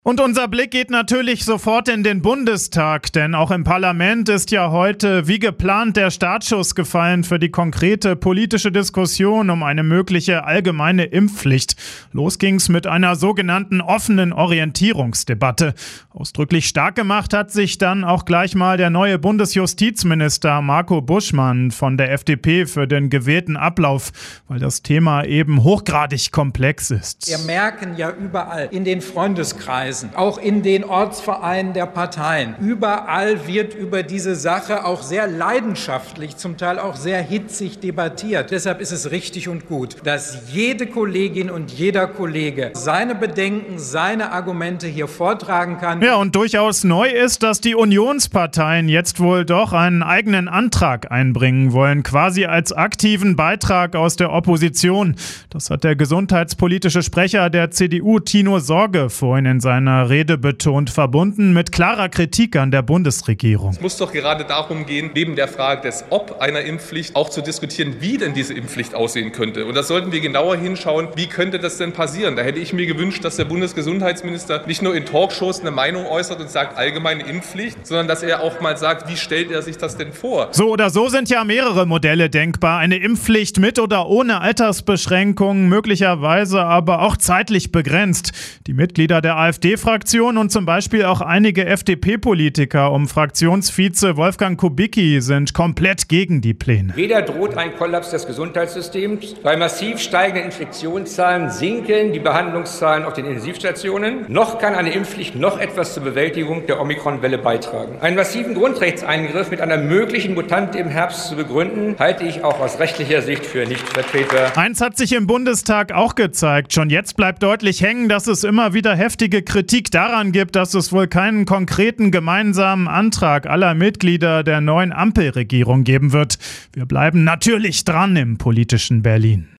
Und unser Blick geht natürlich sofort in den Bundestag, denn auch im Parlament ist ja heute wie geplant der Startschuss gefallen für die konkrete politische Diskussion um eine mögliche allgemeine Impfpflicht. Los ging's mit einer sogenannten offenen Orientierungsdebatte. Ausdrücklich stark gemacht hat sich dann auch gleich mal der neue Bundesjustizminister Marco Buschmann von der FDP für den gewählten Ablauf, weil das Thema eben hochgradig komplex ist. Wir merken ja überall in den Freundeskreisen, auch in den Ortsvereinen der Parteien. Überall wird über diese Sache auch sehr leidenschaftlich, zum Teil auch sehr hitzig debattiert. Deshalb ist es richtig und gut, dass jede Kollegin und jeder Kollege seine Bedenken, seine Argumente hier vortragen kann. Ja, und durchaus neu ist, dass die Unionsparteien jetzt wohl doch einen eigenen Antrag einbringen wollen, quasi als aktiven Beitrag aus der Opposition. Das hat der gesundheitspolitische Sprecher der CDU, Tino Sorge, vorhin in seiner Rede betont, verbunden mit klarer Kritik an der Bundesregierung. Es muss doch gerade darum gehen, neben der Frage des Ob einer Impfpflicht auch zu diskutieren, wie denn diese Impfpflicht aussehen könnte. Und da sollten wir genauer hinschauen, wie könnte das denn passieren. Da hätte ich mir gewünscht, dass der Bundesgesundheitsminister nicht nur in Talkshows eine Meinung äußert und sagt allgemeine Impfpflicht, sondern dass er auch mal sagt, wie stellt er sich das denn vor? So oder so sind ja mehrere Modelle denkbar. Eine Impfpflicht mit oder ohne Altersbeschränkungen, möglicherweise aber auch zeitlich begrenzt. Die Mitglieder der AfD-Fraktion und zum Beispiel auch einige FDP-Politiker um Fraktionsvize Wolfgang Kubicki sind komplett gegen die Pläne. Weder droht ein Kollaps des Gesundheitssystems, bei massiv steigenden Infektionszahlen sinken die Behandlungszahlen auf den Intensivstationen, noch kann eine Impfpflicht noch etwas zur Bewältigung der Omikron-Welle beitragen. Einen massiven Grundrechtseingriff mit einer möglichen Mutante im Herbst zu begründen, halte ich auch aus rechtlicher Sicht für nicht vertretbar. Eins hat sich im Bundestag auch gezeigt. Schon jetzt bleibt deutlich hängen, dass es immer wieder heftige Kritik daran gibt, dass es wohl keinen konkreten gemeinsamen Antrag aller Mitglieder der neuen Ampelregierung geben wird. Wir bleiben natürlich dran im politischen Berlin.